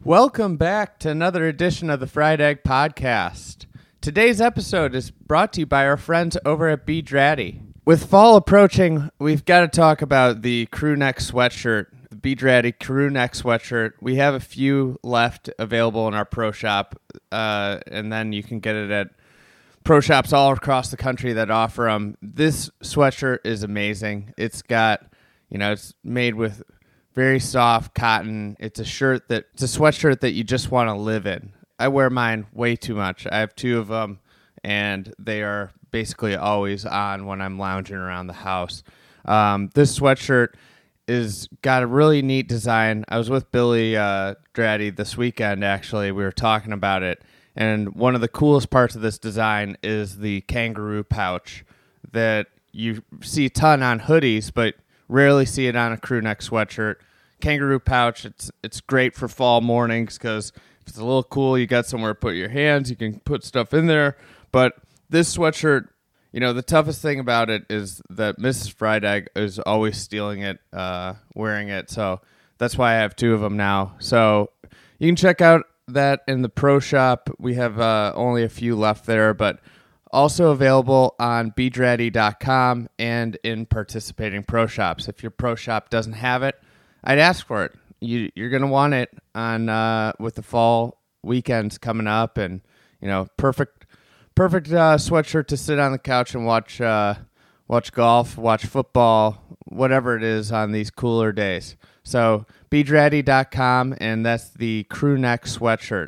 Welcome back to another edition of the Fried Egg Podcast. Today's episode is brought to you by our friends over at B. Draddy. With fall approaching, we've got to talk about the crew neck sweatshirt, the B. Draddy crew neck sweatshirt. We have a few left available in our pro shop, and then you can get it at pro shops all across the country that offer them. This sweatshirt is amazing. It's got, it's made with very soft cotton. It's a sweatshirt that you just want to live in. I wear mine way too much. I have two of them, and they are basically always on when I'm lounging around the house. This sweatshirt is got a really neat design. I was with Billy Draddy this weekend, actually. We were talking about it, and one of the coolest parts of this design is the kangaroo pouch that you see a ton on hoodies, but rarely see it on a crew neck sweatshirt. Kangaroo pouch, it's great for fall mornings because if it's a little cool, you got somewhere to put your hands, you can put stuff in there. But this sweatshirt, the toughest thing about it is that Mrs. Fried Egg is always stealing it, wearing it. So that's why I have two of them now. So you can check out that in the pro shop. We have only a few left there, but also available on bdraddy.com and in participating pro shops. If your pro shop doesn't have it, I'd ask for it. You're going to want it on with the fall weekends coming up, and perfect sweatshirt to sit on the couch and watch golf, watch football, whatever it is on these cooler days. So bdraddy.com, and that's the crew neck sweatshirt.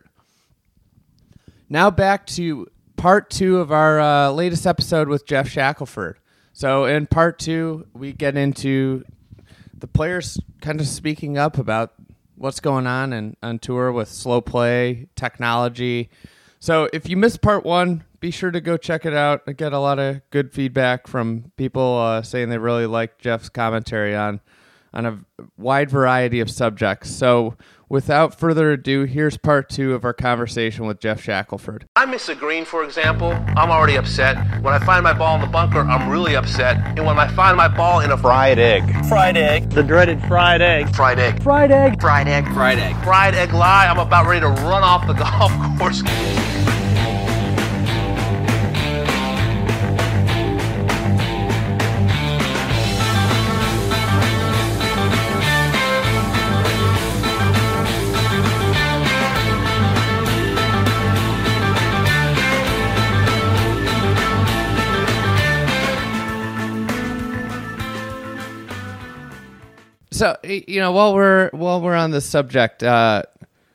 Now back to part 2 of our latest episode with Jeff Shackelford. So in part 2, we get into the players kind of speaking up about what's going on tour with slow play, technology. So if you missed part 1, be sure to go check it out. I get a lot of good feedback from people saying they really like Jeff's commentary on a wide variety of subjects. So without further ado, here's part 2 of our conversation with Jeff Shackelford. I miss a green, for example, I'm already upset. When I find my ball in the bunker, I'm really upset. And when I find my ball in a fried egg. Fried egg. The dreaded fried egg. Fried egg. Fried egg. Fried egg. Fried egg. Fried egg lie, I'm about ready to run off the golf course. So while we're on this subject, I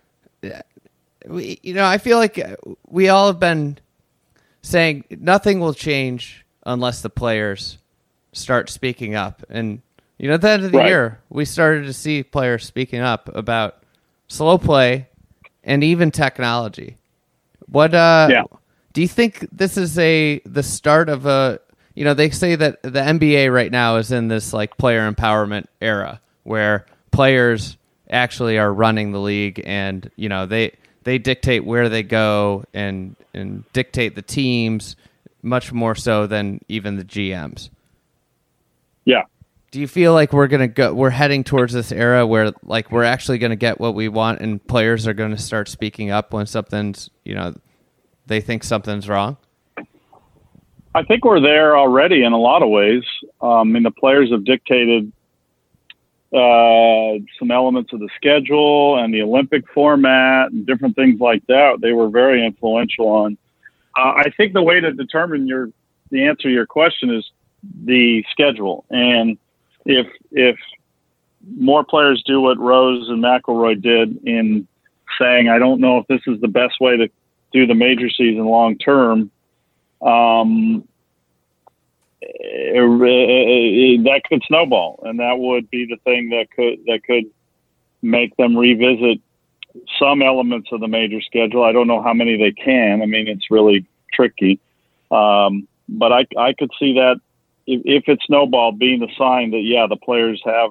feel like we all have been saying nothing will change unless the players start speaking up. And at the end of the year, we started to see players speaking up about slow play and even technology. What do you think this is the start of a? They say that the NBA right now is in this player empowerment era, where players actually are running the league, and they dictate where they go and dictate the teams much more so than even the GMs. Yeah. Do you feel like we're heading towards this era where we're actually going to get what we want, and players are going to start speaking up when something's they think something's wrong? I think we're there already in a lot of ways. The players have dictated some elements of the schedule and the Olympic format and different things like that. They were very influential on. I think the way to determine the answer to your question is the schedule. And if more players do what Rose and McIlroy did in saying, I don't know if this is the best way to do the major season long term, that could snowball, and that would be the thing that could make them revisit some elements of the major schedule. I don't know how many they can. It's really tricky, but I could see that if it snowballed, being the sign that the players have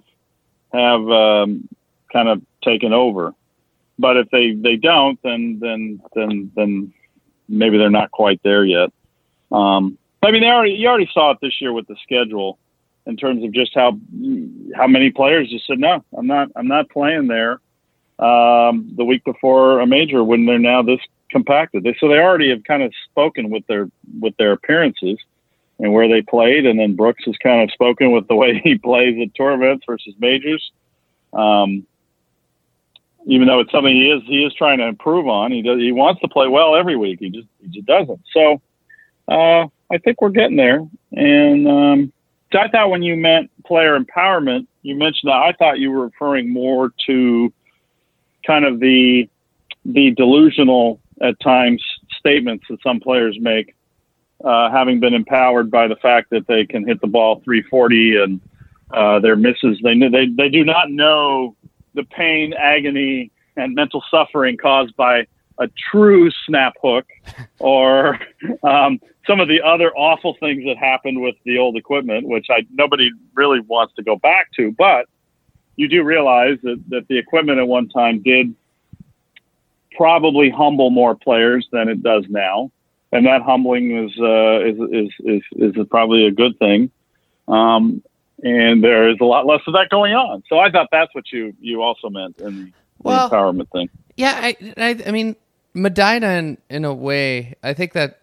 kind of taken over. But if they don't, then maybe they're not quite there yet. You already saw it this year with the schedule, in terms of just how many players just said, no, I'm not playing there. the week before a major when they're now this compacted. So they already have kind of spoken with their appearances and where they played, and then Brooks has kind of spoken with the way he plays at tour events versus majors. Even though it's something he is trying to improve on, he wants to play well every week. He just doesn't. So I think we're getting there. And so I thought when you meant player empowerment, you mentioned that. I thought you were referring more to kind of the delusional at times statements that some players make, having been empowered by the fact that they can hit the ball 340 and their misses. They do not know the pain, agony, and mental suffering caused by a true snap hook or some of the other awful things that happened with the old equipment, which nobody really wants to go back to. But you do realize that the equipment at one time did probably humble more players than it does now, and that humbling is probably a good thing. And there is a lot less of that going on. So I thought that's what you also meant in the empowerment thing. Yeah, I mean, Medina in a way, I think that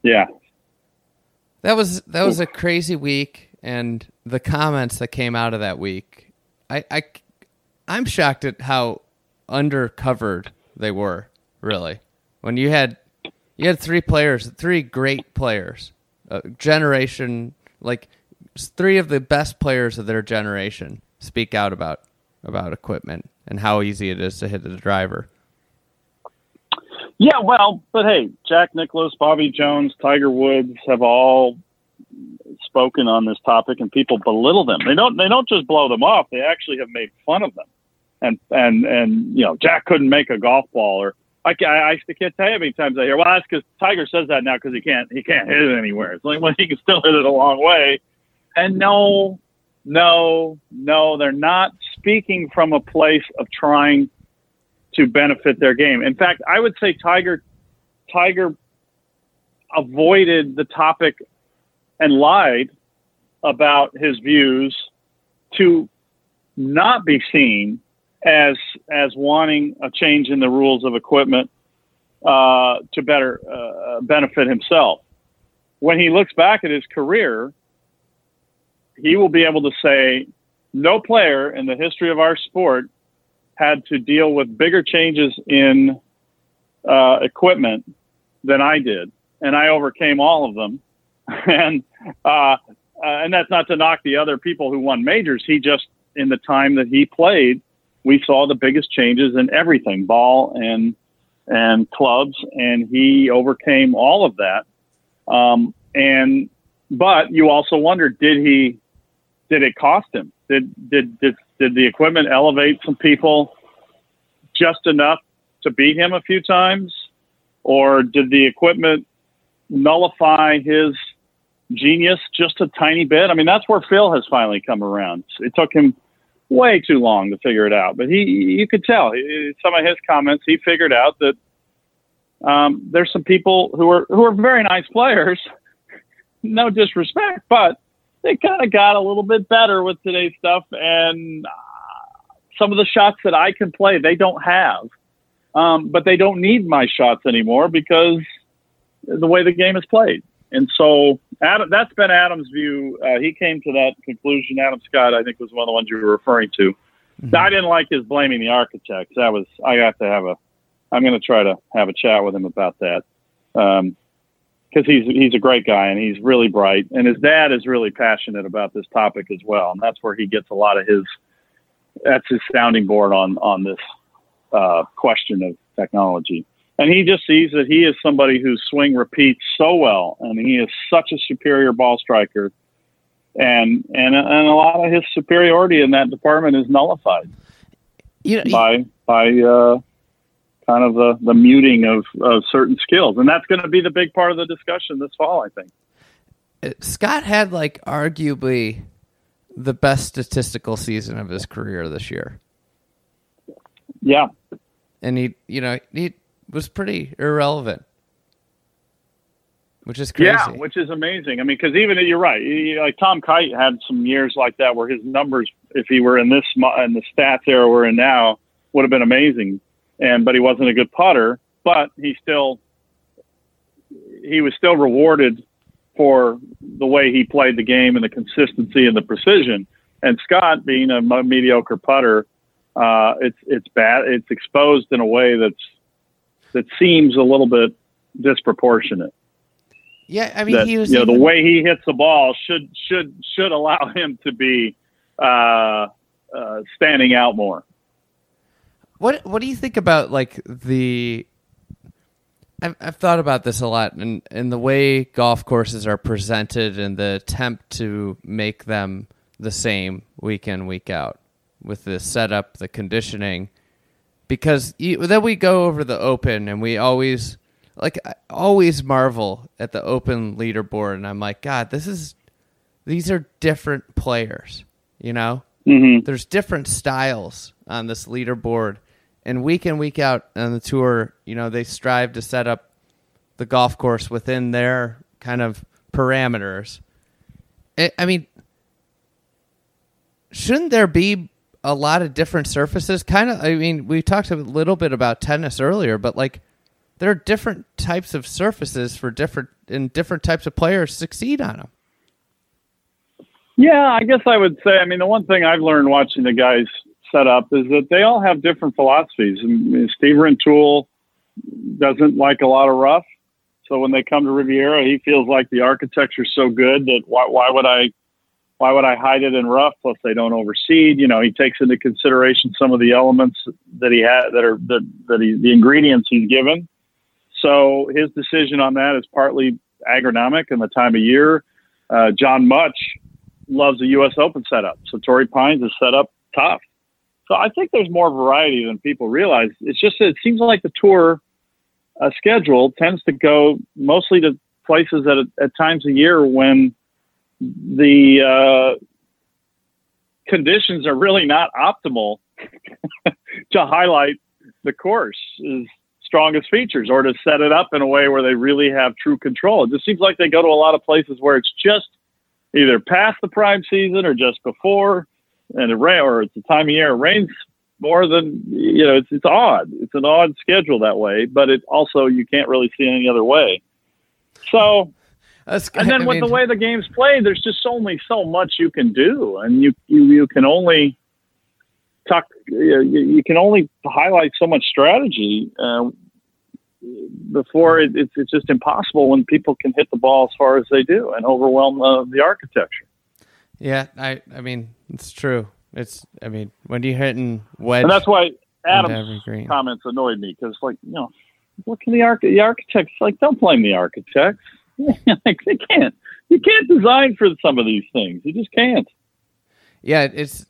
that was a crazy week, and the comments that came out of that week, I'm shocked at how undercovered they were, really. When you had three great players, generation, like three of the best players of their generation speak out about equipment and how easy it is to hit the driver. Yeah, well, but hey, Jack Nicklaus, Bobby Jones, Tiger Woods have all spoken on this topic, and people belittle them. They don't just blow them off; they actually have made fun of them. And Jack couldn't make a golf ball, or I can't tell you how many times I hear, well, that's because Tiger says that now because he can't hit it anywhere. It's like, well, he can still hit it a long way. And no, they're not speaking from a place of trying to benefit their game. In fact, I would say Tiger avoided the topic and lied about his views to not be seen as wanting a change in the rules of equipment to better benefit himself. When he looks back at his career, he will be able to say no player in the history of our sport had to deal with bigger changes in equipment than I did, and I overcame all of them. And that's not to knock the other people who won majors. He just, in the time that he played, we saw the biggest changes in everything, ball and clubs, and he overcame all of that. But you also wonder, did it cost him? Did the equipment elevate some people just enough to beat him a few times? Or did the equipment nullify his genius just a tiny bit? I mean, that's where Phil has finally come around. It took him way too long to figure it out, but you could tell some of his comments, he figured out that there's some people who are very nice players, no disrespect, but they kind of got a little bit better with today's stuff, and some of the shots that I can play, they don't have. But they don't need my shots anymore because the way the game is played. And so that's been Adam's view. He came to that conclusion. Adam Scott, I think, was one of the ones you were referring to. Mm-hmm. I didn't like his blaming the architects. I'm going to try to have a chat with him about that. Because he's a great guy and he's really bright, and his dad is really passionate about this topic as well, and that's where he gets a lot of that's his sounding board on this question of technology. And he just sees that he is somebody whose swing repeats so well, and he is such a superior ball striker, and a lot of his superiority in that department is nullified by kind of the muting of certain skills. And that's going to be the big part of the discussion this fall, I think. Scott had arguably the best statistical season of his career this year. Yeah. And he was pretty irrelevant, which is crazy. Yeah, which is amazing. I mean, because even you're right. Like Tom Kite had some years like that where his numbers, if he were in the stats era we're in now, would have been amazing. But he wasn't a good putter, but he was still rewarded for the way he played the game and the consistency and the precision. And Scott, being a mediocre putter, it's bad. It's exposed in a way that seems a little bit disproportionate. Yeah, I mean, he was the way he hits the ball should allow him to be standing out more. What do you think about like I've thought about this a lot, and the way golf courses are presented and the attempt to make them the same week in, week out with the setup, the conditioning, because then we go over the Open and I always marvel at the Open leaderboard, and I'm like, God, these are different players, you know? Mm-hmm. There's different styles on this leaderboard. And week in, week out on the tour, you know, they strive to set up the golf course within their kind of parameters. I mean, shouldn't there be a lot of different surfaces? We talked a little bit about tennis earlier, but like there are different types of surfaces for different types of players succeed on them. Yeah, I guess I would say, I mean, the one thing I've learned watching the guys set up is that they all have different philosophies. And Steve Rintoul doesn't like a lot of rough. So when they come to Riviera, he feels like the architecture is so good that why would I hide it in rough? Plus they don't overseed. You know, he takes into consideration some of the elements that he had the ingredients he's given. So his decision on that is partly agronomic and the time of year. John Mutch loves the U.S. Open setup. So Torrey Pines is set up tough. So I think there's more variety than people realize. It's just that it seems like the tour schedule tends to go mostly to places at times of year when the conditions are really not optimal to highlight the course's strongest features or to set it up in a way where they really have true control. It just seems like they go to a lot of places where it's just either past the prime season or just before, and or it's the time of year it rains more than, you know, it's odd. It's an odd schedule that way, but it also, you can't really see any other way. So, and then the way the game's played, there's just only so much you can do, and you can only you can only highlight so much strategy before it's just impossible when people can hit the ball as far as they do and overwhelm the architecture. Yeah, I mean, it's true. When you're hitting wedge, and that's why Adam's comments annoyed me, because, like, you know, look at the architects. Like, don't blame the architects. Like, they can't. You can't design for some of these things. You just can't. Yeah, it's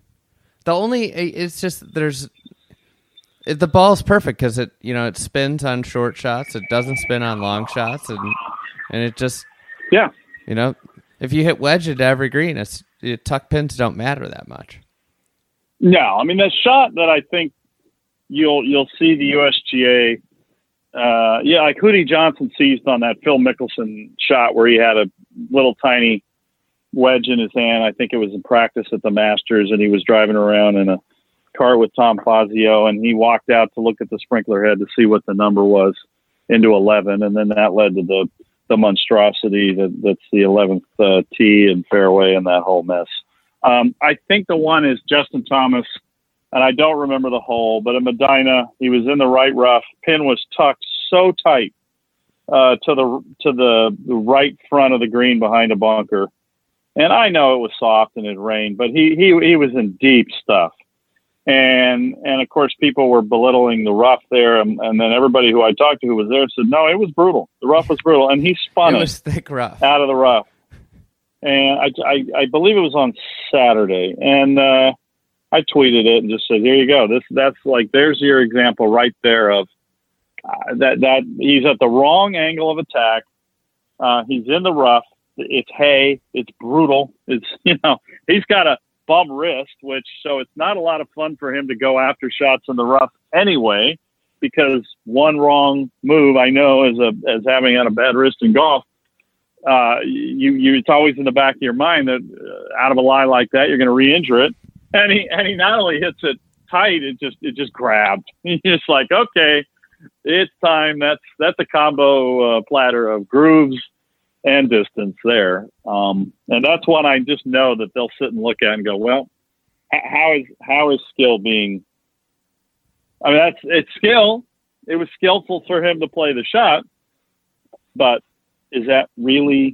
just the ball's perfect because it spins on short shots. It doesn't spin on long shots, and it just if you hit wedge at every green, tuck pins don't matter that much. No, I mean, the shot that I think you'll see the USGA, like Hootie Johnson seized on that Phil Mickelson shot where he had a little tiny wedge in his hand. I think it was in practice at the Masters, and he was driving around in a car with Tom Fazio, and he walked out to look at the sprinkler head to see what the number was into 11, and then that led to the monstrosity that's the 11th tee and fairway and that whole mess. I think the one is Justin Thomas, and I don't remember the hole, but at Medina, he was in the right rough. Pin was tucked so tight to the right front of the green behind a bunker. And I know it was soft and it rained, but he was in deep stuff. And of course, people were belittling the rough there. And then everybody who I talked to who was there said, no, it was brutal. The rough was brutal. And he spun it was thick rough out of the rough. And I believe it was on Saturday. And I tweeted it and just said, here you go. That's like, there's your example right there of that he's at the wrong angle of attack. He's in the rough. It's hay. It's brutal. It's, he's got a bum wrist, so it's not a lot of fun for him to go after shots in the rough anyway, because one wrong move, I know, as having had a bad wrist in golf, it's always in the back of your mind that out of a lie like that, you're going to re-injure it. And he not only hits it tight, it just grabbed. You're just like, okay, it's time. That's a combo platter of grooves and distance there. And that's one I just know that they'll sit and look at and go, well, how is skill being? I mean, it's skill. It was skillful for him to play the shot, but is that really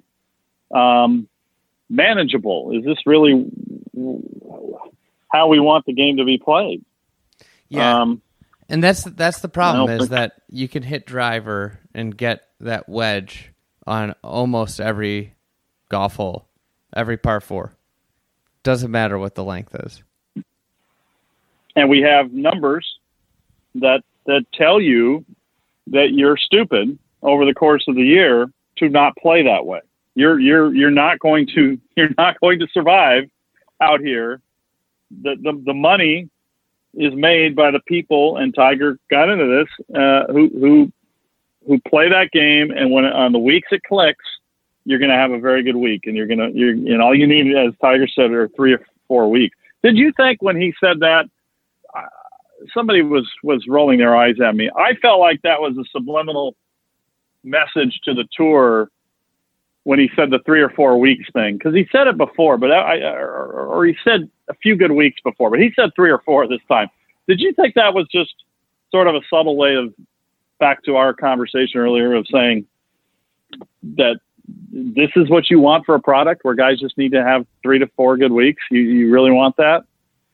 manageable? Is this really how we want the game to be played? Yeah. And that's the problem is that you can hit driver and get that wedge on almost every golf hole, every par 4. Doesn't matter what the length is. And we have numbers that tell you that you're stupid over the course of the year to not play that way. You're not going to survive out here. The money is made by the people, and Tiger got into this, who play that game, and when on the weeks it clicks, you're going to have a very good week, and all you need, as Tiger said, are 3 or 4 weeks. Did you think when he said that, somebody was rolling their eyes at me? I felt like that was a subliminal message to the tour when he said the 3 or 4 weeks thing, because he said it before, but or he said a few good weeks before, but he said 3 or 4 this time. Did you think that was just sort of a subtle way of, back to our conversation earlier, of saying that this is what you want for a product where guys just need to have 3 to 4 good weeks? You really want that?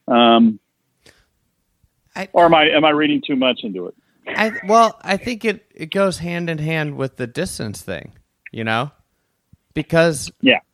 Or am I reading too much into it? I think it goes hand in hand with the distance thing, because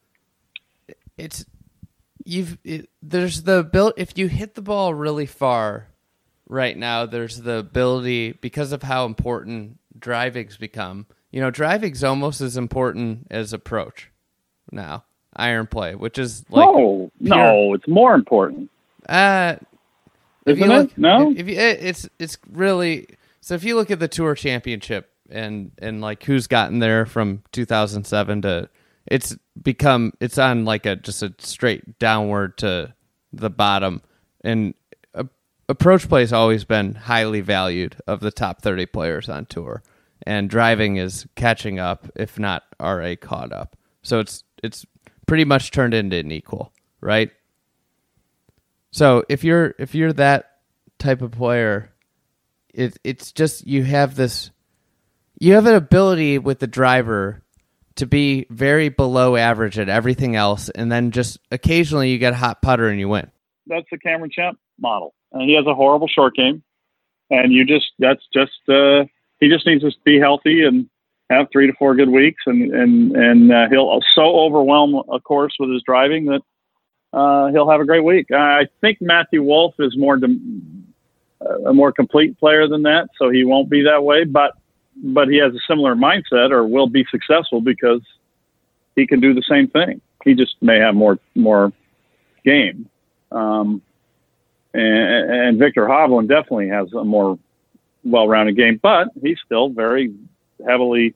there's the ability, if you hit the ball really far right now, there's the ability, because of how important driving's become. Driving's almost as important as approach now. Iron play, which is like no, it's more important. Isn't it? No, it's really. So if you look at the Tour Championship and like who's gotten there from 2007 to, it's on like just a straight downward to the bottom, and approach play has always been highly valued of the top 30 players on tour, and driving is catching up, if not already caught up. So it's pretty much turned into an equal, right? So if you're that type of player, it's just you have an ability with the driver to be very below average at everything else, and then just occasionally you get a hot putter and you win. That's the Cameron Champ model, and he has a horrible short game, and he just needs to be healthy and have 3 to 4 good weeks, and he'll so overwhelm a course with his driving that he'll have a great week. I think Matthew Wolff is a more complete player than that, so he won't be that way. But he has a similar mindset, or will be successful, because he can do the same thing. He just may have more game. And Victor Hovland definitely has a more well-rounded game, but he's still very heavily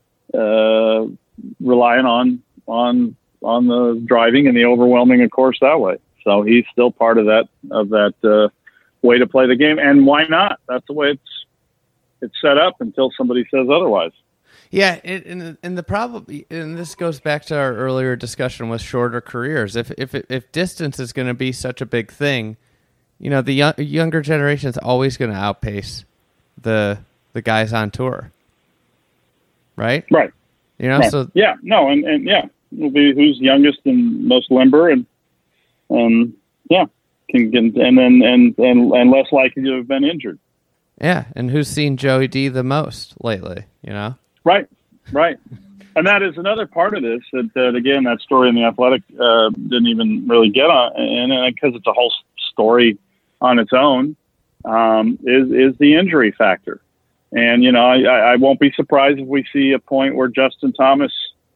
reliant on the driving and the overwhelming, of course, that way. So he's still part of that way to play the game. And why not? That's the way it's set up until somebody says otherwise. Yeah, and the problem, and this goes back to our earlier discussion with shorter careers. If distance is going to be such a big thing, the younger generation is always going to outpace the guys on tour, right? Right. Right. So yeah, no, and yeah, it'll be who's youngest and most limber, and yeah, can and less likely to have been injured. Yeah, and who's seen Joey D the most lately? Right. And that is another part of this that again, that story in The Athletic didn't even really get on, and because it's a whole story on its own, is the injury factor. And I won't be surprised if we see a point where Justin Thomas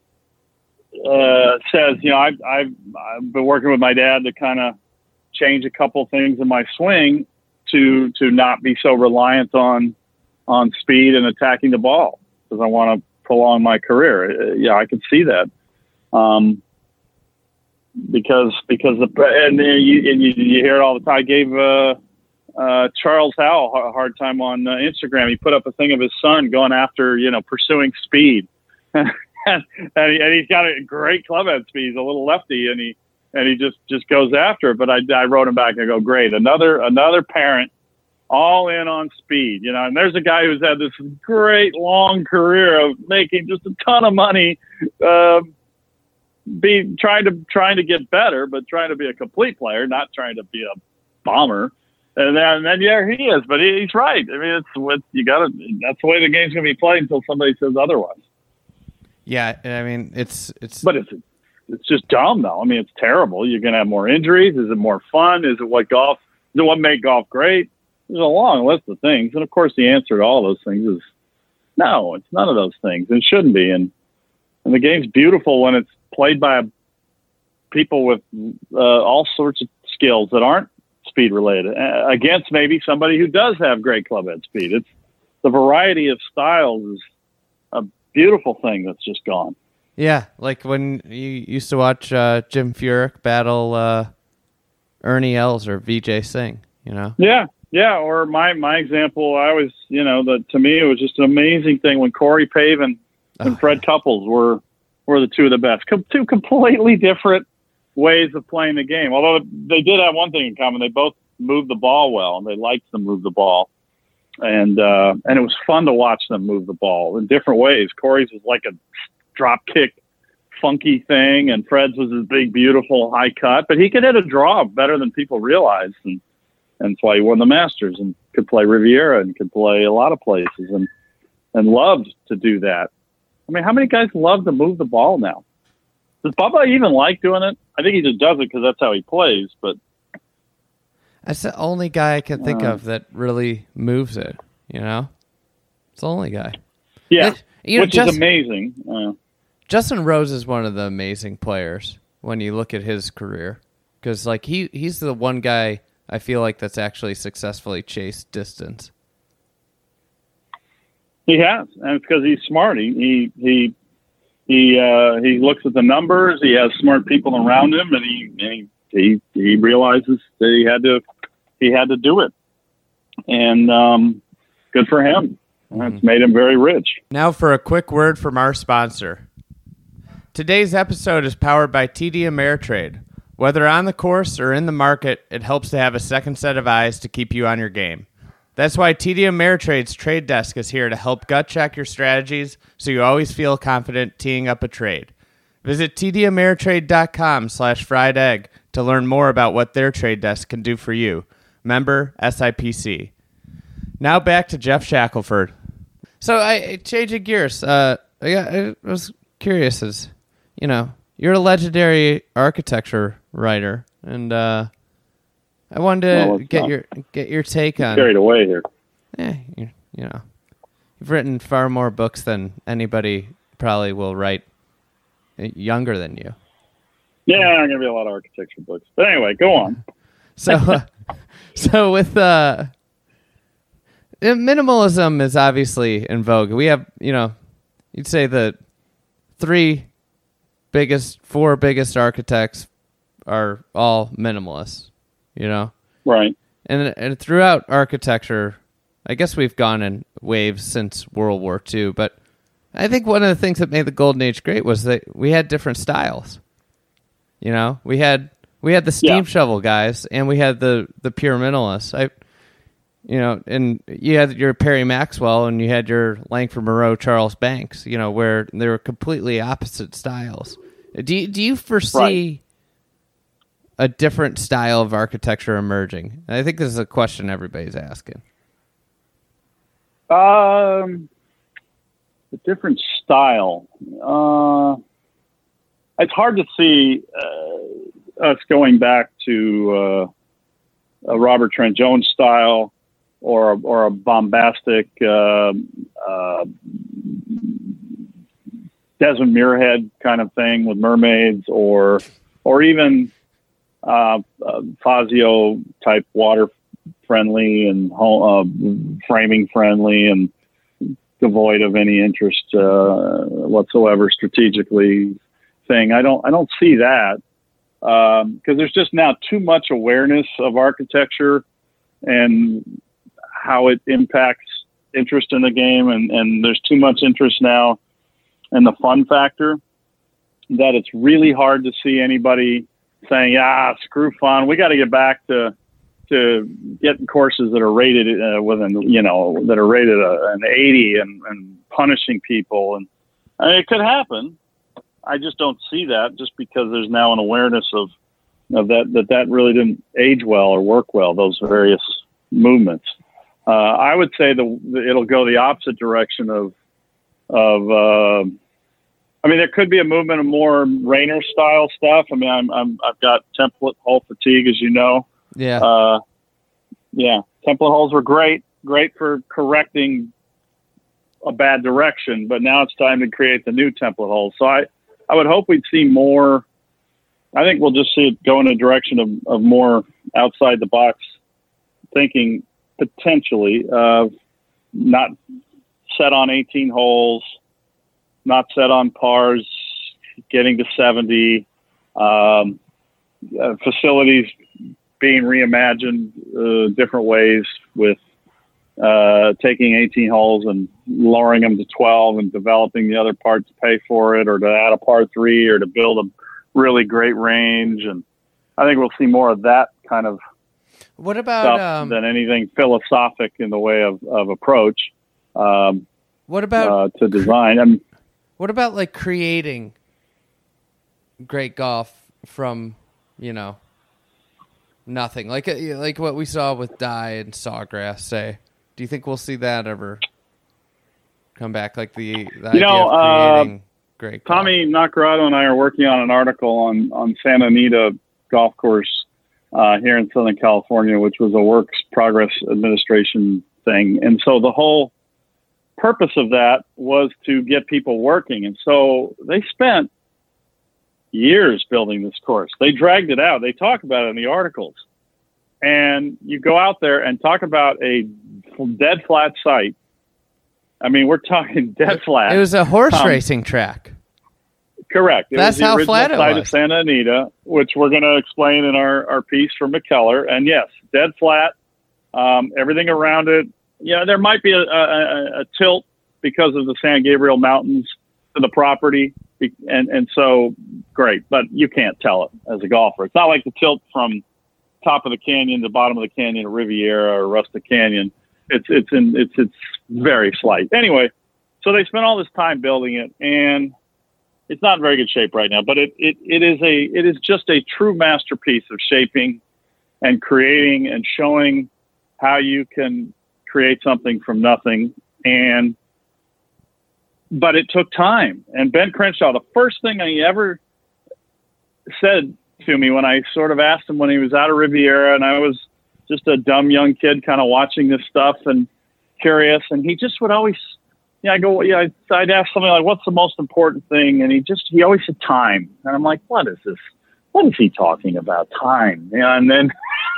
says, I've been working with my dad to kind of change a couple things in my swing to not be so reliant on speed and attacking the ball, because I want to prolong my career. Yeah, I could see that. Because you hear it all the time. I gave Charles Howell a hard time on Instagram. He put up a thing of his son going after, pursuing speed. and he's got a great clubhead speed. He's a little lefty, and he just goes after it. But I wrote him back and I go, great, another parent all in on speed, and there's a guy who's had this great long career of making just a ton of money, trying to get better, but trying to be a complete player, not trying to be a bomber. And then yeah, he is, but he's right. I mean, that's the way the game's going to be played until somebody says otherwise. Yeah. I mean, but it's just dumb though. I mean, it's terrible. You're going to have more injuries. Is it more fun? Is it what made golf great? There's a long list of things. And of course the answer to all those things is no, it's none of those things. It shouldn't be. And the game's beautiful when it's played by people with all sorts of skills that aren't speed related against maybe somebody who does have great clubhead speed. It's the variety of styles is a beautiful thing that's just gone. Yeah. Like when you used to watch Jim Furyk battle Ernie Els or Vijay Singh, Yeah. Yeah, or my example, I was, to me it was just an amazing thing when Corey Pavin and Fred Couples were the two of the best. Two completely different ways of playing the game. Although they did have one thing in common: they both moved the ball well, and they liked to move the ball, and it was fun to watch them move the ball in different ways. Corey's was like a drop kick, funky thing, and Fred's was his big, beautiful high cut. But he could hit a draw better than people realized, and that's why he won the Masters and could play Riviera and could play a lot of places and loved to do that. I mean, how many guys love to move the ball now? Does Bubba even like doing it? I think he just does it because that's how he plays. But that's the only guy I can think of that really moves it. It's the only guy. Yeah, which is amazing. Justin Rose is one of the amazing players when you look at his career because, like, he's the one guy I feel like that's actually successfully chased distance. He has, and it's because he's smart. He looks at the numbers. He has smart people around him, and he realizes that he had to do it. And good for him. It's made him very rich. Now for a quick word from our sponsor. Today's episode is powered by TD Ameritrade. Whether on the course or in the market, it helps to have a second set of eyes to keep you on your game. That's why TD Ameritrade's trade desk is here to help gut check your strategies so you always feel confident teeing up a trade. Visit tdameritrade.com/fried egg to learn more about what their trade desk can do for you. Member SIPC. Now back to Jeff Shackelford. So changing gears. I was curious you're a legendary architecture writer, and I wanted to get your take on. Carried away here. You've written far more books than anybody probably will write younger than you. Yeah, there are gonna be a lot of architecture books, but anyway, go on. So with minimalism is obviously in vogue. We have you'd say the four biggest architects are all minimalists, Right. And throughout architecture, I guess we've gone in waves since World War II, but I think one of the things that made the Golden Age great was that we had different styles. We had the steam shovel guys, and we had the pure minimalists. And you had your Perry Maxwell, and you had your Langford Moreau, Charles Banks. Where they were completely opposite styles. Do you foresee a different style of architecture emerging? I think this is a question everybody's asking. A different style. It's hard to see us going back to a Robert Trent Jones style or a bombastic Desmond Muirhead kind of thing with mermaids, or even Fazio type water friendly and framing friendly and devoid of any interest whatsoever strategically thing. I don't see that because there's just now too much awareness of architecture and how it impacts interest in the game. And there's too much interest now in the fun factor that it's really hard to see anybody saying, screw fun. We got to get back to getting courses that are rated that are rated an 80 and punishing people. And it could happen. I just don't see that, just because there's now an awareness of that really didn't age well or work well, those various movements. I would say it'll go the opposite direction of there could be a movement of more Rainer style stuff. I mean, I've got template hole fatigue, as you know. Yeah. Template holes were great for correcting a bad direction, but now it's time to create the new template holes. So I would hope we'd see more. I think we'll just see it go in a direction of more outside the box thinking, potentially, of not set on 18 holes, not set on pars, getting to 70, facilities being reimagined different ways, with taking 18 holes and lowering them to 12 and developing the other part to pay for it, or to add a par 3, or to build a really great range. And I think we'll see more of that kind of what about stuff than anything philosophic in the way of approach. What about to design? What about like creating great golf from, nothing, like what we saw with Dye and Sawgrass, say? Do you think we'll see that ever come back? Like the idea of creating great golf? Tommy Nacarado and I are working on an article on Santa Anita golf course here in Southern California, which was a Works Progress Administration thing. And so the whole purpose of that was to get people working. And so they spent years building this course. They dragged it out. They talk about it in the articles. And you go out there and talk about a dead flat site. I mean, we're talking dead flat. It was a horse racing track. Correct. That's how flat it was. Site of Santa Anita, which we're going to explain in our piece for McKellar. And yes, dead flat. Everything around it. There might be a tilt because of the San Gabriel Mountains to the property. And so great, but you can't tell it as a golfer. It's not like the tilt from top of the canyon to bottom of the canyon at Riviera or Rustic Canyon. It's very slight. Anyway, so they spent all this time building it, and it's not in very good shape right now, but it is just a true masterpiece of shaping and creating and showing how you can create something from nothing. But it took time. And Ben Crenshaw, the first thing he ever said to me when I sort of asked him when he was out of Riviera, and I was just a dumb young kid kind of watching this stuff and curious, and he just would always, I'd ask something like, what's the most important thing? And he always said time. And I'm like, what is this? What is he talking about? Time. And then,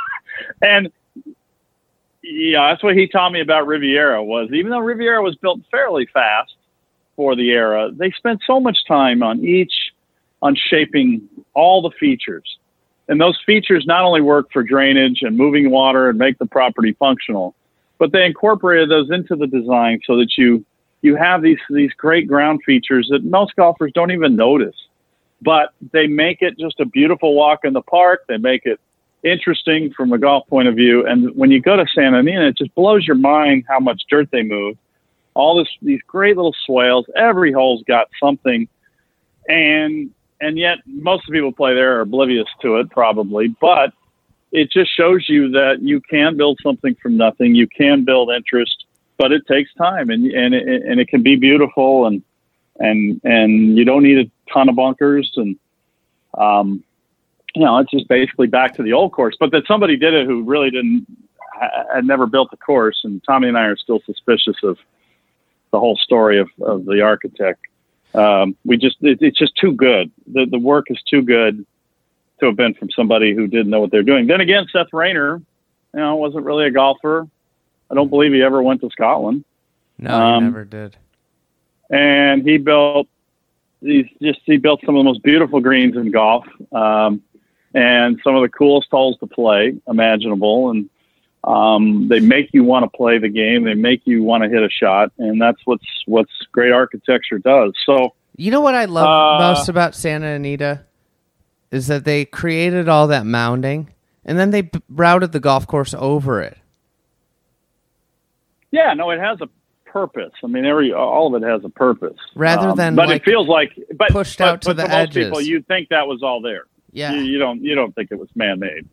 that's what he taught me about Riviera, was even though Riviera was built fairly fast for the era, they spent so much time on shaping all the features. And those features not only work for drainage and moving water and make the property functional, but they incorporated those into the design so that you have these great ground features that most golfers don't even notice. But they make it just a beautiful walk in the park. They make it interesting from a golf point of view. And when you go to Santa Anita, it just blows your mind how much dirt they move. These great little swales. Every hole's got something, and yet most of the people who play there are oblivious to it, probably. But it just shows you that you can build something from nothing. You can build interest, but it takes time, and it can be beautiful, and you don't need a ton of bunkers, and it's just basically back to the old course. But that somebody did it who really had never built the course, and Tommy and I are still suspicious of the whole story of the architect. It's just too good. The work is too good to have been from somebody who didn't know what they're doing. Then again, Seth Rayner, wasn't really a golfer. I don't believe he ever went to Scotland. No, he never did. And he built some of the most beautiful greens in golf, and some of the coolest holes to play imaginable. And They make you want to play the game. They make you want to hit a shot, and that's what's great architecture does. So, you know what I love most about Santa Anita is that they created all that mounding, and then they routed the golf course over it. Yeah, no, it has a purpose. I mean, all of it has a purpose. Rather than, but it feels like pushed out to the for edges. most people, you'd think that was all there. Yeah, you don't think it was man-made.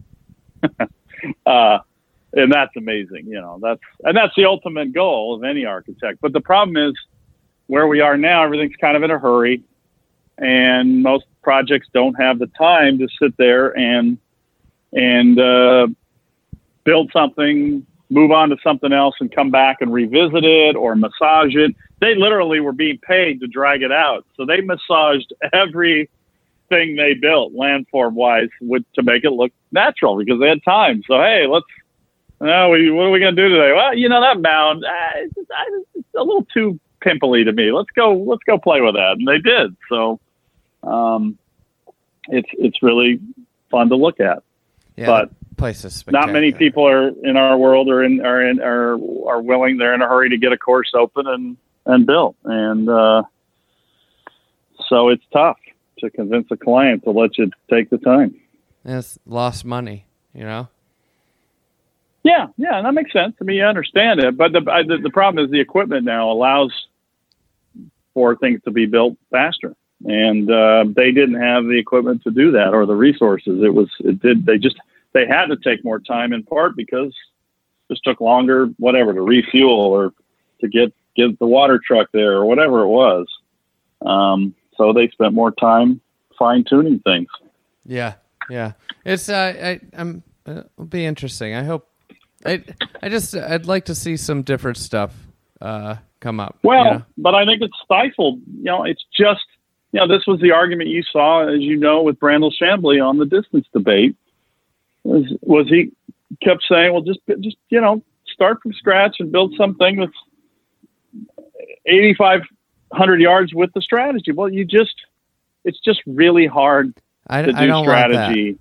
And that's amazing, that's the ultimate goal of any architect. But the problem is, where we are now, everything's kind of in a hurry, and most projects don't have the time to sit there and build something, move on to something else, and come back and revisit it or massage it. They literally were being paid to drag it out, so they massaged everything they built landform-wise to make it look natural because they had time. So hey, what are we going to do today? Well, that mound, it's a little too pimply to me. Let's go play with that, and they did. So, it's really fun to look at. Yeah, but place is spectacular. Not many people are in our world are willing. They're in a hurry to get a course open and built, and so it's tough to convince a client to let you take the time. And it's lost money, Yeah, that makes sense. I mean, you understand it, but the problem is the equipment now allows for things to be built faster, and they didn't have the equipment to do that or the resources. They had to take more time, in part because it just took longer, whatever, to refuel or to get the water truck there or whatever it was. So they spent more time fine tuning things. Yeah. It's it'll be interesting. I hope. I'd like to see some different stuff come up. Well, but I think it's stifled. It's just this was the argument you saw, as you know, with Brandel Chambly on the distance debate. Was he kept saying, well, just start from scratch and build something that's 8,500 yards with the strategy. Well, it's just really hard to do strategy.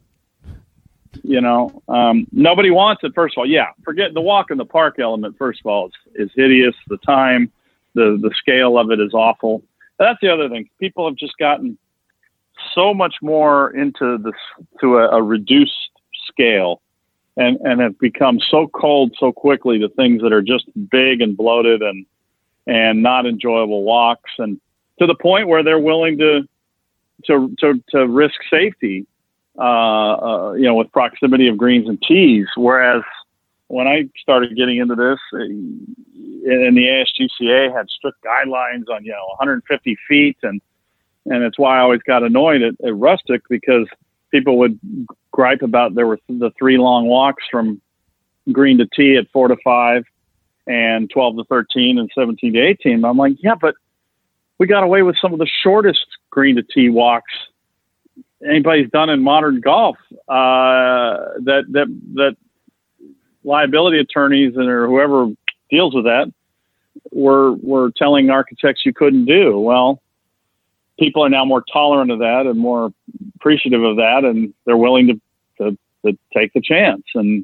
Nobody wants it. First of all, forget the walk in the park element. First of all, is hideous. The time, the scale of it is awful. That's the other thing. People have just gotten so much more into a reduced scale, and have become so cold so quickly to things that are just big and bloated and not enjoyable walks, and to the point where they're willing to risk safety, with proximity of greens and tees. Whereas when I started getting into this, and the ASGCA had strict guidelines on 150 feet, and it's why I always got annoyed at Rustic, because people would gripe about there were the 3 long walks from green to tee at 4 to 5 and 12 to 13 and 17 to 18. I'm like, yeah, but we got away with some of the shortest green to tee walks anybody's done in modern golf. That liability attorneys or whoever deals with that were telling architects you couldn't do. Well, people are now more tolerant of that and more appreciative of that, and they're willing to take the chance. And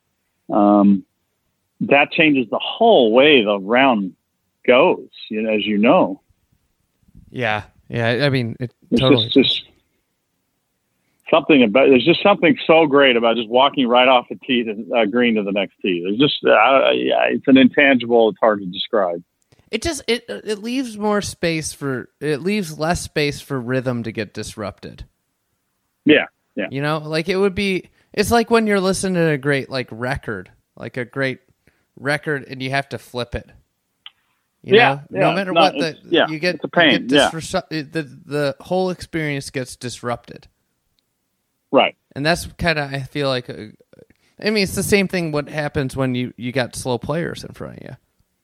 that changes the whole way the round goes, as you know. Yeah. I mean, it totally. Just something about. There's just something so great about just walking right off the tee to green to the next tee. There's just it's an intangible. It's hard to describe. It leaves less space for rhythm to get disrupted. Yeah. It's like when you're listening to a great record, and you have to flip it. No matter what, you get it's a pain. The whole experience gets disrupted. Right. And that's kind of, I feel like, it's the same thing what happens when you got slow players in front of you.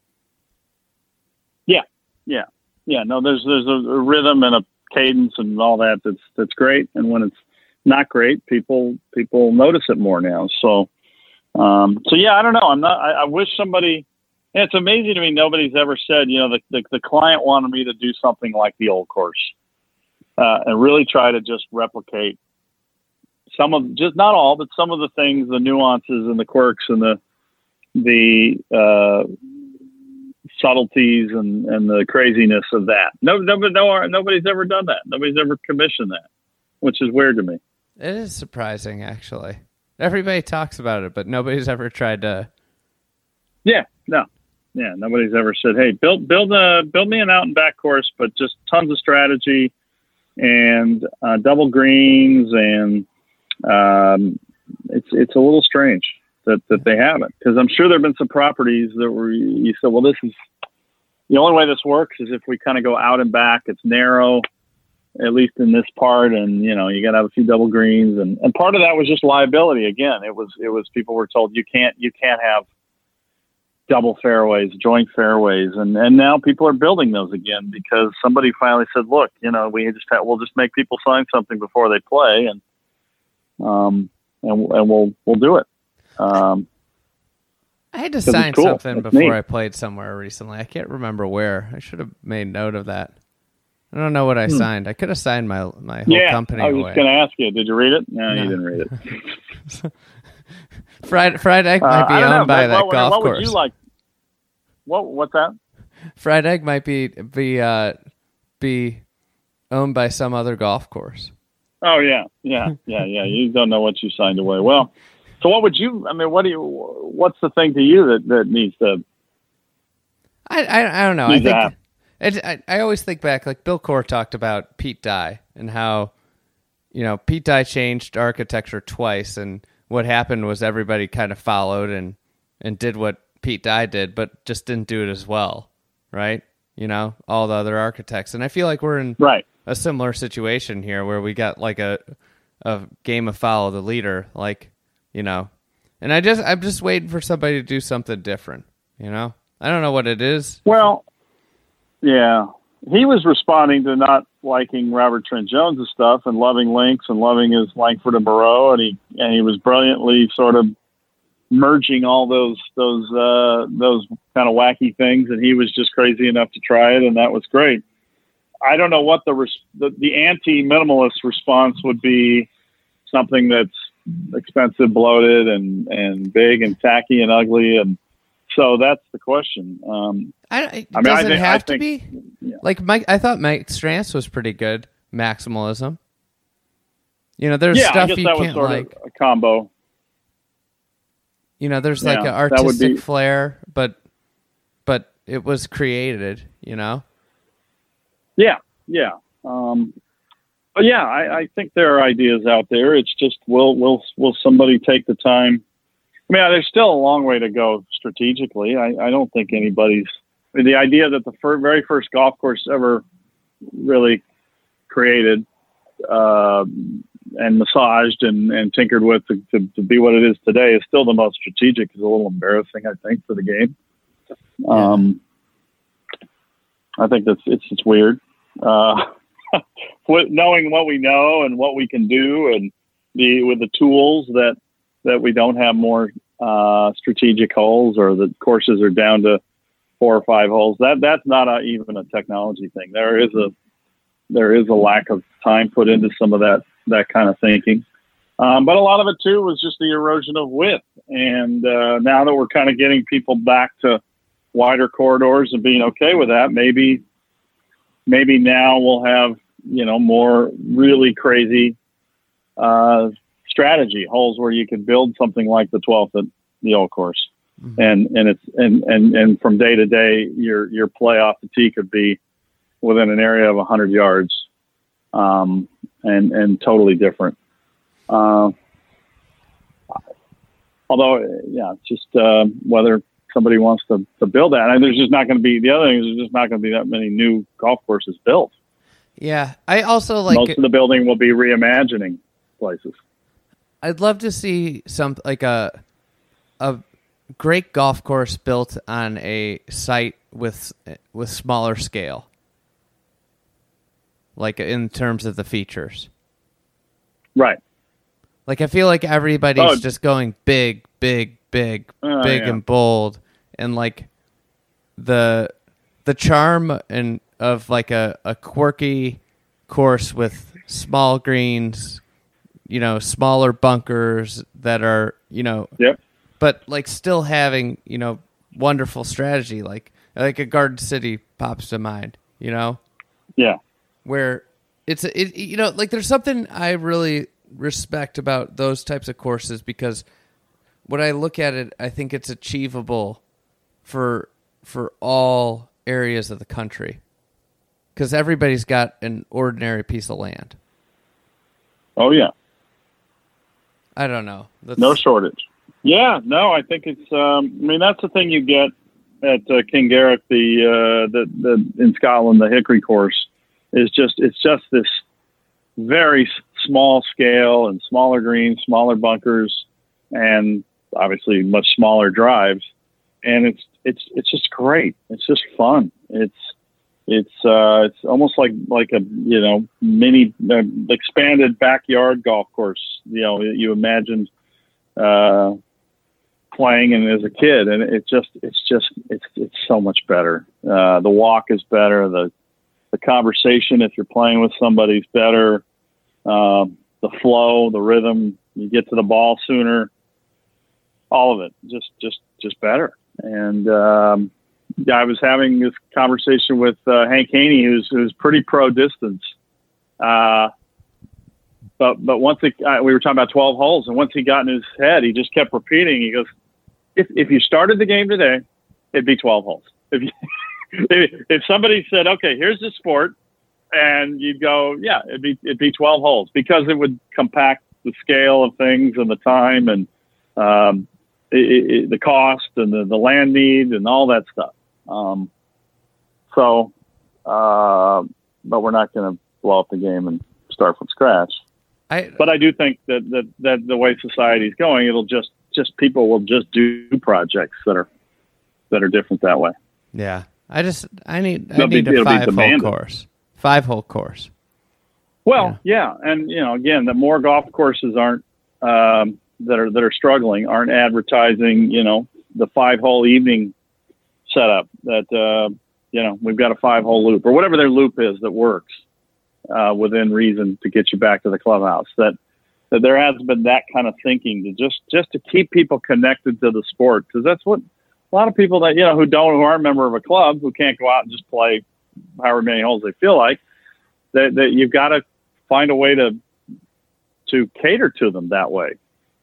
Yeah. No, there's a rhythm and a cadence and all that that's great. And when it's not great, people notice it more now. So yeah, I don't know. I wish somebody. It's amazing to me. Nobody's ever said, the client wanted me to do something like the old course, and really try to just replicate some of, just not all, but some of the things, the nuances and the quirks and the the subtleties and the craziness of that. Nobody's ever done that. Nobody's ever commissioned that, which is weird to me. It is surprising, actually. Everybody talks about it, but nobody's ever tried to. Yeah, no. Yeah, nobody's ever said, "Hey, build me an out and back course, but just tons of strategy and double greens." And it's a little strange that they haven't, because I'm sure there've been some properties that were you said, "Well, this is the only way this works is if we kind of go out and back. It's narrow, at least in this part, and you got to have a few double greens." And part of that was just liability. Again, it was people were told you can't have double fairways, joint fairways, and now people are building those again because somebody finally said, "Look, we'll just make people sign something before they play, and we'll do it." I had to sign cool. something That's before neat. I played somewhere recently. I can't remember where. I should have made note of that. I don't know what I signed. I could have signed my whole company I was away. just going to ask you, did you read it? No, you didn't read it. Fried Egg might be owned by that golf what course. Would you like? What's that? Fried Egg might be owned by some other golf course. Oh yeah. You don't know what you signed away. Well, so what would you? I mean, what's the thing to you that needs to? I don't know. Needs to I always think back, like Bill Corr talked about Pete Dye and how, Pete Dye changed architecture twice, and what happened was everybody kind of followed and did what Pete Dye did, but just didn't do it as well, right? All the other architects. And I feel like we're in a similar situation here where we got like a game of follow the leader, and I'm just waiting for somebody to do something different, I don't know what it is. Well, yeah, he was responding to not liking Robert Trent Jones' stuff and loving links and loving his Langford and Moreau, and he was brilliantly sort of merging all those kind of wacky things, and he was just crazy enough to try it, and that was great. I don't know what the anti-minimalist response would be. Something that's expensive, bloated, and big and tacky and ugly, and so that's the question. Does it have to be? Yeah. Like I thought Mike Strantz was pretty good maximalism. There's stuff you can't like. A combo. There's like an artistic flair, but it was created. Yeah. But yeah, I think there are ideas out there. It's just will somebody take the time? I mean, there's still a long way to go strategically. I don't think anybody's. The idea that the very first golf course ever really created and massaged and tinkered with to be what it is today is still the most strategic. Is a little embarrassing, I think, for the game. I think it's weird. Knowing what we know and what we can do, and with the tools that we don't have more strategic holes, or the courses are down to 4 or 5 holes. That's not even a technology thing. There is a lack of time put into some of that kind of thinking. But a lot of it too was just the erosion of width. And now that we're kind of getting people back to wider corridors and being okay with that, maybe now we'll have, more really crazy strategy holes where you can build something like the 12th at the old course. Mm-hmm. And from day to day, your play off the tee could be within an area of 100 yards, and totally different. Although, it's just whether somebody wants to build that. And there's just not going to be, the other thing is there's just not going to be that many new golf courses built. Yeah, I also most of the building will be reimagining places. I'd love to see a great golf course built on a site with smaller scale, like in terms of the features. Right. Like I feel like everybody's just going big, and bold, and like the charm of like a quirky course with small greens, smaller bunkers that are, Yep. but like still having, wonderful strategy, like a Garden City pops to mind, Yeah. where like there's something I really respect about those types of courses, because when I look at it, I think it's achievable for all areas of the country, because everybody's got an ordinary piece of land. Oh yeah. I don't know. No shortage. Yeah, no, I think it's. That's the thing you get at King Garrett, the in Scotland, the Hickory course is just this very small scale and smaller greens, smaller bunkers, and obviously much smaller drives, and it's just great. It's just fun. It's almost like a mini expanded backyard golf course. You imagined playing in as a kid, and it's so much better. The walk is better. The conversation, if you're playing with somebody, is better. The flow, the rhythm, you get to the ball sooner. All of it, just better. And I was having this conversation with Hank Haney, who's pretty pro distance. But once we were talking about 12 holes, and once he got in his head, he just kept repeating. He goes, "If you started the game today, it'd be 12 holes. If somebody said, okay, here's the sport," and you'd go, yeah, it'd be 12 holes, because it would compact the scale of things and the time and the cost and the land need and all that stuff. But we're not going to blow up the game and start from scratch. But I do think that the way society's going, it'll just people will just do projects that are different that way. Yeah. I need a 5-hole course. 5-hole course. Well, yeah. And again, the more golf courses aren't that are struggling aren't advertising, the 5-hole evening setup that we've got a 5-hole loop or whatever their loop is that works within reason to get you back to the clubhouse. That there has been that kind of thinking to just to keep people connected to the sport, because that's what a lot of people that who aren't a member of a club, who can't go out and just play however many holes they feel like, that you've got to find a way to cater to them that way.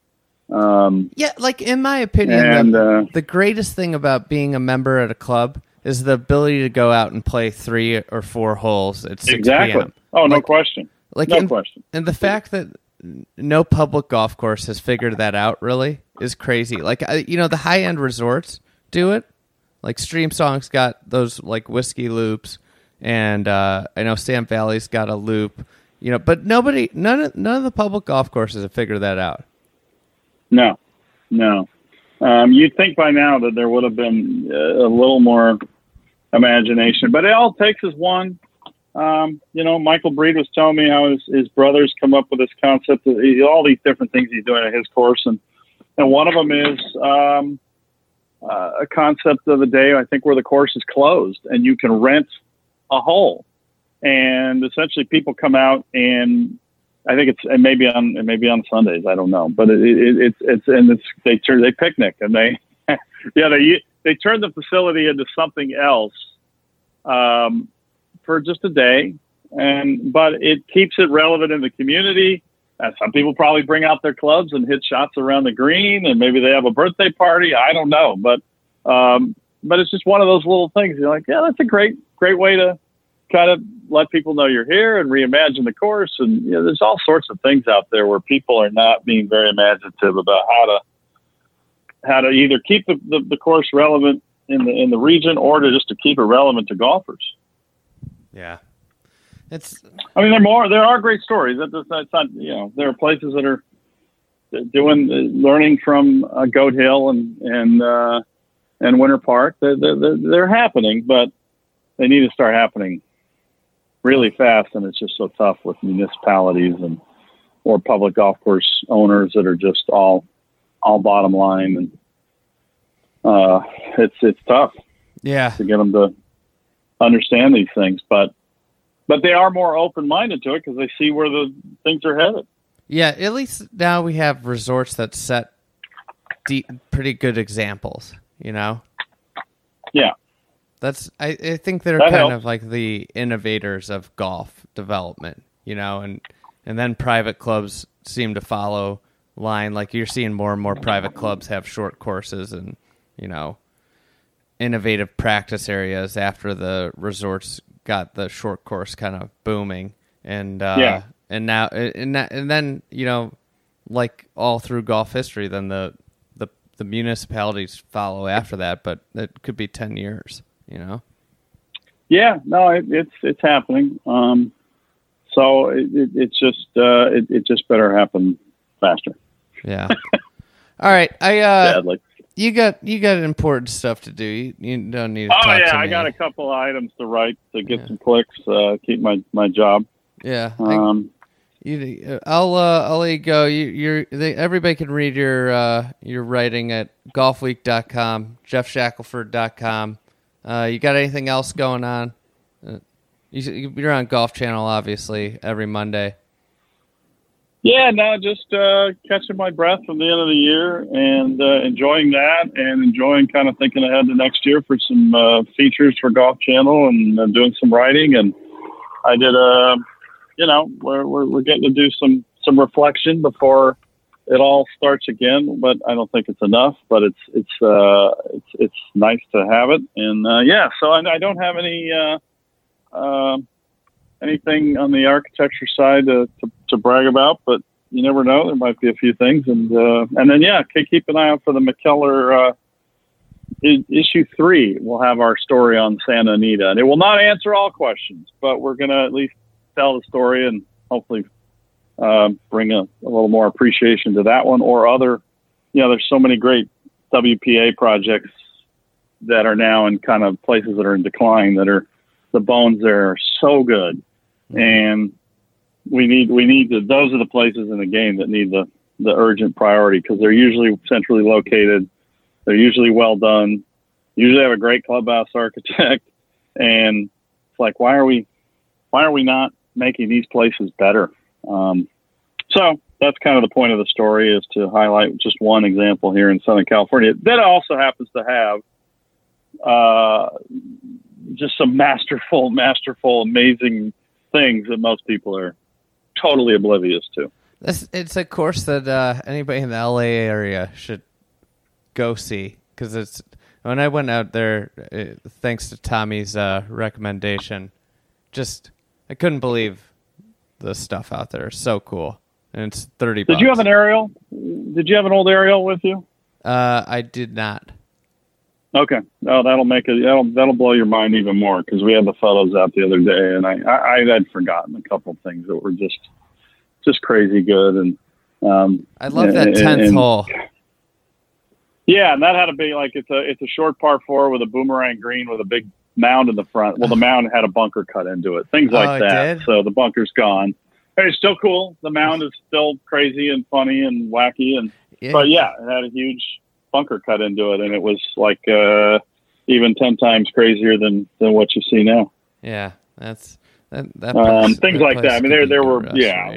Like in my opinion, the greatest thing about being a member at a club is the ability to go out and play 3 or 4 holes at 6 p.m. Oh, no question. No question. And the fact that no public golf course has figured that out really is crazy. Like, the high-end resorts do it. Like Stream Song's got those like whiskey loops, and I know Sam Valley's got a loop. But none of the public golf courses have figured that out. No. You'd think by now that there would have been a little more imagination, but it all takes is one. Michael Breed was telling me how his brothers come up with this concept of all these different things he's doing at his course, and one of them is a concept of a day, I think, where the course is closed and you can rent a hole, and essentially people come out, and I think it may be on Sundays, I don't know, but they picnic, and they they turn the facility into something else for just a day, but it keeps it relevant in the community. Some people probably bring out their clubs and hit shots around the green, and maybe they have a birthday party. I don't know, but it's just one of those little things. You're like, yeah, that's a great way to kind of let people know you're here and reimagine the course. And there's all sorts of things out there where people are not being very imaginative about how to either keep the course relevant in the region, or to keep it relevant to golfers. Yeah. There are great stories. That's not, there are places that are learning from Goat Hill and Winter Park. They're happening, but they need to start happening really fast. And it's just so tough with municipalities or public golf course owners that are just all bottom line. And it's tough. Yeah. To get them to understand these things, but they are more open-minded to it because they see where the things are headed. Yeah, at least now we have resorts that set pretty good examples, you know? Yeah. I think they're That kind helps. of like the innovators of golf development, you know, and then private clubs seem to follow line. Like you're seeing more and more private clubs have short courses and, you know, innovative practice areas after the resorts got the short course kind of booming. And and then, you know, like all through golf history, then the municipalities follow after that, but it could be 10 years, you know? Yeah, no, it's happening. So it just better happen faster. Yeah. All right. Sadly. You got important stuff to do. You don't need to Oh talk yeah, to me. I got a couple of items to write to get some clicks, keep my job. Yeah. Um, I'll let you go. Everybody can read your writing at golfweek.com, jeffshackelford.com. You got anything else going on? You're on Golf Channel, obviously, every Monday. Yeah, no, just catching my breath from the end of the year and enjoying that and enjoying kind of thinking ahead to next year for some features for Golf Channel and doing some writing. And I did we're getting to do some reflection before it all starts again, but I don't think it's enough, but it's nice to have it. And so I don't have anything on the architecture side to brag about, but you never know. There might be a few things. And then, keep an eye out for the McKellar issue 3. We'll have our story on Santa Anita, and it will not answer all questions, but we're going to at least tell the story and hopefully bring a little more appreciation to that one or other. You know, there's so many great WPA projects that are now in kind of places that are in decline that are, the bones there are so good. And we need to, those are the places in the game that need the urgent priority because they're usually centrally located. They're usually well done, usually have a great clubhouse architect. And it's like, why are we not making these places better? So that's kind of the point of the story, is to highlight just one example here in Southern California that also happens to have just some masterful, amazing things that most people are totally oblivious to. It's a course that anybody in the LA area should go see, because it's, when I went out there, thanks to Tommy's recommendation, I couldn't believe the stuff out there. It's so cool. And it's $30. Did you have an aerial? Did you have an old aerial with you? I did not. Okay. No, that'll blow your mind even more, because we had the photos out the other day, and I had forgotten a couple of things that were just crazy good. And I love that 10th hole. Yeah, and that had a big, like, it's a short par 4 with a boomerang green with a big mound in the front. Well, the mound had a bunker cut into it, things like that. Did? So the bunker's gone. It's still cool. The mound is still crazy and funny and wacky, but yeah, it had a huge bunker cut into it, and it was like even 10 times crazier than what you see now. Yeah, that's that things like that. I mean, there were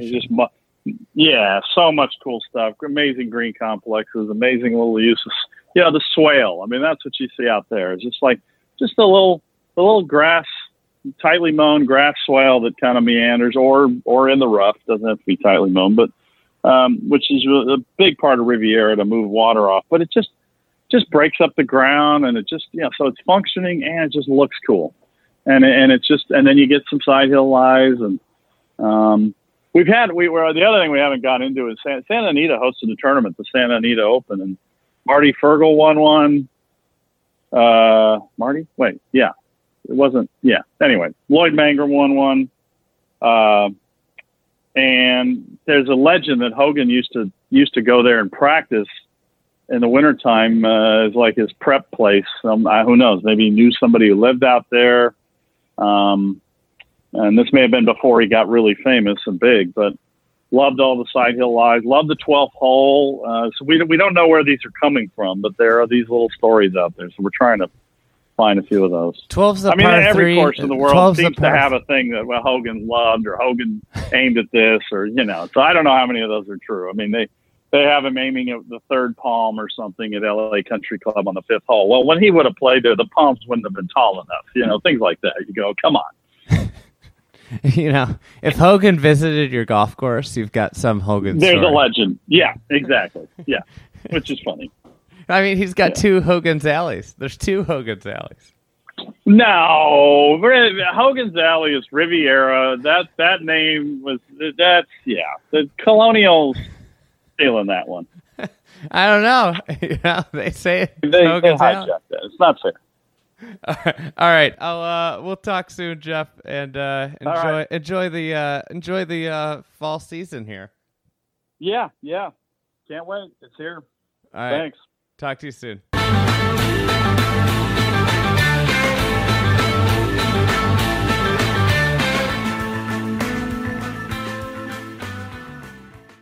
so much cool stuff. Amazing green complexes, amazing little uses. Yeah, the swale. I mean, that's what you see out there. It's just a little grass, tightly mown grass swale that kind of meanders, or in the rough. Doesn't have to be tightly mown, but which is a big part of Riviera to move water off. But it just breaks up the ground, and so it's functioning and it just looks cool. And then you get some side hill lies, and the other thing we haven't gotten into is Santa Anita hosted a tournament, the Santa Anita Open, and Marty Fergal won one. Marty? Wait, yeah. It wasn't, yeah. Anyway, Lloyd Mangrum won one. And there's a legend that Hogan used to go there and practice in the wintertime as like his prep place. Who knows? Maybe he knew somebody who lived out there. And this may have been before he got really famous and big, but loved all the side hill lies, loved the 12th hole. So we don't know where these are coming from, but there are these little stories out there. So we're trying to find a few of those. 12's the I mean, par every 3, course in the world seems to par have a thing that Hogan loved, or Hogan aimed at this, or, so I don't know how many of those are true. I mean, they have him aiming at the third palm or something at LA Country Club on the fifth hole. Well, when he would have played there, the palms wouldn't have been tall enough. Things like that. You go, come on. If Hogan visited your golf course, you've got some Hogan There's story. a legend. Yeah, exactly. Yeah, which is funny. I mean, he's got two Hogan's Alleys. There's two Hogan's Alleys. No, Hogan's Alley is Riviera. That name was the Colonials stealing that one. I don't know. They say it's They Hogan's Alley. hijacked that. It's not fair. All right. We'll talk soon, Jeff, and enjoy the fall season here. Yeah. Can't wait. It's here. All right. Thanks. Talk to you soon.